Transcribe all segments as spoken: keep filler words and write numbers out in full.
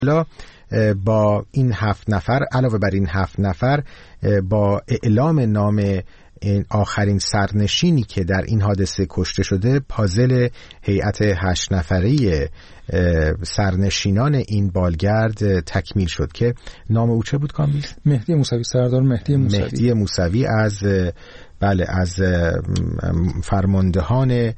حالا با این هفت نفر، علاوه بر این هفت نفر، با اعلام نام این آخرین سرنشینی که در این حادثه کشته شده، پازل هیئت هشت نفری سرنشینان این بالگرد تکمیل شد که نام او چه بود کامبیز؟ مهدی موسوی، سردار مهدی موسوی. مهدی موسوی از بله از فرماندهان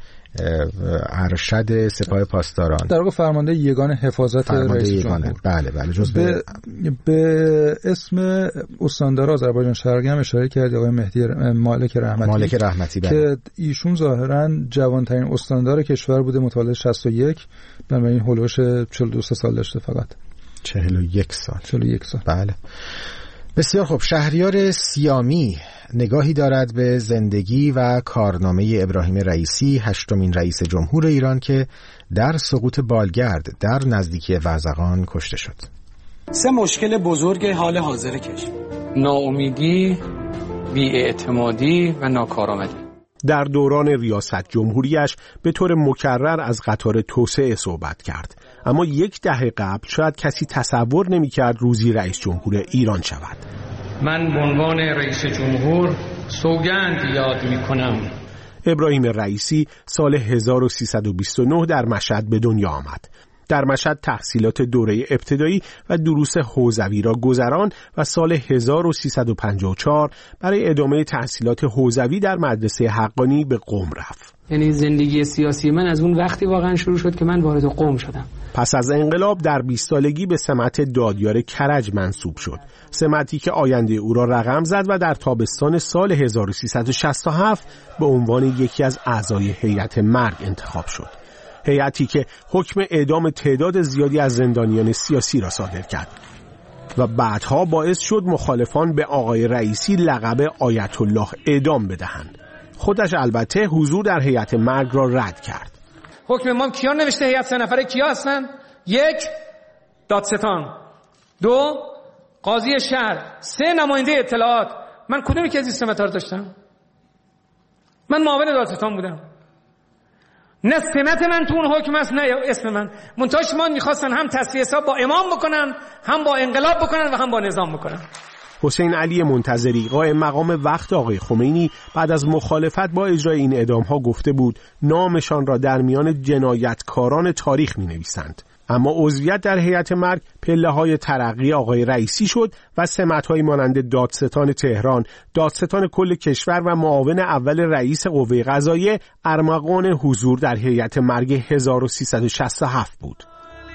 ارشد سپاه پاسداران، در واقع فرمانده یگان حفاظت رئیس جمهور. بله بله جز به, به اسم استاندار آذربایجان شرقی هم اشاره کرد آقای مهدی مالک رحمتی مالک رحمتی بله. که ایشون ظاهرا جوانترین استاندار کشور بوده، متولد شصت و یک، بنابراین هولوش چهل و دو سال داشته، فقط چهل و یک سال چهل و یک سال. بله بسیار خوب. شهریار سیامی نگاهی دارد به زندگی و کارنامه ابراهیم رئیسی، هشتمین رئیس جمهور ایران که در سقوط بالگرد در نزدیکی ورزقان کشته شد. سه مشکل بزرگ حال حاضر کشور: ناامیدی، بی‌اعتمادی و ناکارآمدی. در دوران ریاست جمهوریش به طور مکرر از قطار توسعه صحبت کرد، اما یک دهه قبل شاید کسی تصور نمی‌کرد روزی رئیس جمهور ایران شود. من به عنوان رئیس جمهور سوگند یاد می‌کنم. ابراهیم رئیسی سال هزار و سیصد و بیست و نه در مشهد به دنیا آمد. در مشهد تحصیلات دوره ابتدایی و دروس حوزوی را گذران و سال هزار و سیصد و پنجاه و چهار برای ادامه تحصیلات حوزوی در مدرسه حقانی به قم رفت. یعنی زندگی سیاسی من از اون وقتی واقعا شروع شد که من وارد قم شدم. پس از انقلاب در بیست سالگی به سمت دادیار کرج منصوب شد، سمتی که آینده او را رقم زد و در تابستان سال هزار و سیصد و شصت و هفت به عنوان یکی از اعضای هیئت مرگ انتخاب شد. هیئتی که حکم اعدام تعداد زیادی از زندانیان سیاسی را صادر کرد و بعدها باعث شد مخالفان به آقای رئیسی لقب آیت الله اعدام بدهند. خودش البته حضور در هیئت مرگ را رد کرد. حکم امام کیا نوشته؟ هیئت سه نفره کیا هستن؟ یک، دادستان. دو، قاضی شهر. سه، نماینده اطلاعات. من کدومی که از این سمت ها رو داشتم؟ من معاون دادستان بودم. نه سمت من تو اون حکم است، نه اسم من. منتها شما میخواستن هم تصفیه حساب با امام بکنن، هم با انقلاب بکنن و هم با نظام بکنن. حسین علی منتظری، قائم مقام وقت آقای خمینی، بعد از مخالفت با اجرای این اعدام‌ها گفته بود نامشان را در میان جنایتکاران تاریخ می‌نویسند. اما عضویت در هیئت مرگ پله‌های ترقی آقای رئیسی شد و سمت‌هایی مانند دادستان تهران، دادستان کل کشور و معاون اول رئیس قوه قضاییه ارمغان حضور در هیئت مرگ هزار و سیصد و شصت و هفت بود.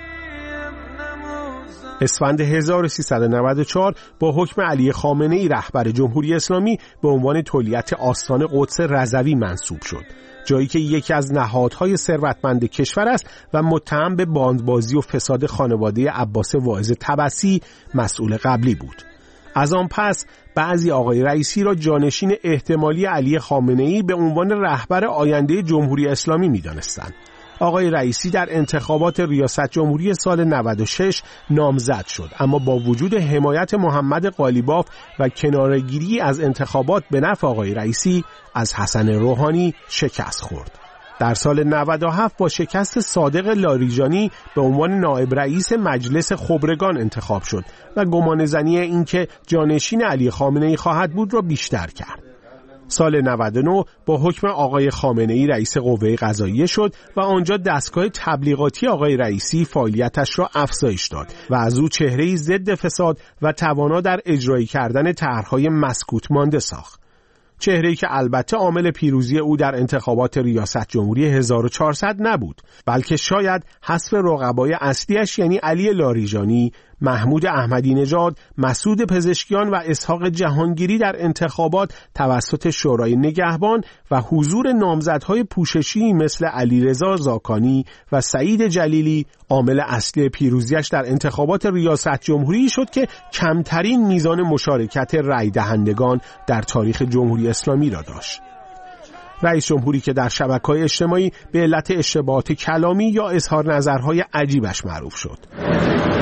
اسفند هزار و سیصد و نود و چهار با حکم علی خامنه‌ای رهبر جمهوری اسلامی به عنوان تولیت آستان قدس رضوی منصوب شد، جایی که یکی از نهادهای ثروتمند کشور است و متهم به باندبازی و فساد خانواده عباس واعظ طبسی مسئول قبلی بود. از آن پس بعضی آقای رئیسی را جانشین احتمالی علی خامنه‌ای به عنوان رهبر آینده جمهوری اسلامی می‌دانستند. آقای رئیسی در انتخابات ریاست جمهوری سال نود و شش نامزد شد، اما با وجود حمایت محمد قالیباف و کناره‌گیری از انتخابات به نفع آقای رئیسی از حسن روحانی شکست خورد. در سال نود و هفت با شکست صادق لاریجانی به عنوان نایب رئیس مجلس خبرگان انتخاب شد و گمانه‌زنی اینکه جانشین علی خامنه‌ای خواهد بود را بیشتر کرد. سال نود و نه با حکم آقای خامنه‌ای رئیس قوه قضاییه شد و آنجا دستگاه تبلیغاتی آقای رئیسی فعالیتش را افزایش داد و از او چهره‌ای ضد فساد و توانا در اجرایی کردن طرح‌های مسکوت مانده ساخت. چهره‌ای که البته عامل پیروزی او در انتخابات ریاست جمهوری هزار و چهارصد نبود، بلکه شاید حذف رقبای اصلیش یعنی علی لاریجانی، محمود احمدی نژاد، مسعود پزشکیان و اسحاق جهانگیری در انتخابات توسط شورای نگهبان و حضور نامزدهای پوششی مثل علیرضا زاکانی و سعید جلیلی عامل اصلی پیروزیش در انتخابات ریاست جمهوری شد که کمترین میزان مشارکت رای دهندگان در تاریخ جمهوری اسلامی را داشت. رئیس جمهوری که در شبکه‌های اجتماعی به علت اشتباهات کلامی یا اظهار نظرهای عجیبش معروف شد.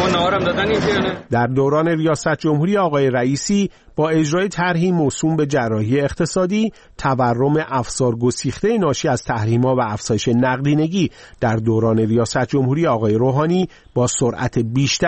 شما نهارم دادن اینجا یا نه؟ در دوران ریاست جمهوری آقای رئیسی با اجرای طرحی موسوم به جراحی اقتصادی، تورم افزار گسیخته ناشی از تحریم‌ها و افزایش نقدینگی در دوران ریاست جمهوری آقای روحانی با سرعت بیشتر